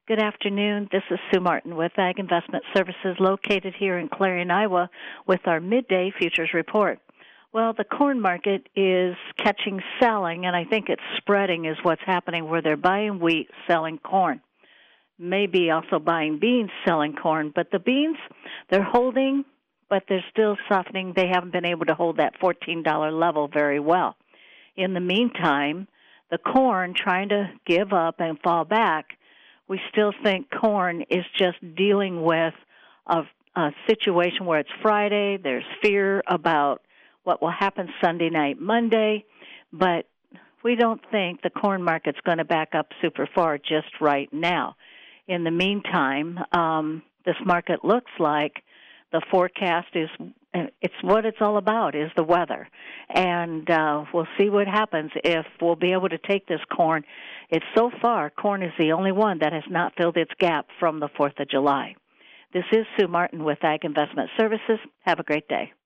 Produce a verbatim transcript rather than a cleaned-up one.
Good afternoon. This is Sue Martin with Ag Investment Services located here in Clarion, Iowa with our midday futures report. Well, the corn market is catching selling, and I think it's spreading is what's happening where they're buying wheat, selling corn. Maybe also buying beans, selling corn. But the beans, they're holding, but they're still softening. They haven't been able to hold that fourteen dollars level very well. In the meantime, the corn trying to give up and fall back, we still think corn is just dealing with a, a situation where it's Friday. There's fear about what will happen Sunday night, Monday, but we don't think the corn market's going to back up super far just right now. In the meantime, um, this market looks like the forecast is, it's what it's all about, is the weather. And uh, we'll see what happens if we'll be able to take this corn. It's so far, corn is the only one that has not filled its gap from the fourth of July. This is Sue Martin with Ag Investment Services. Have a great day.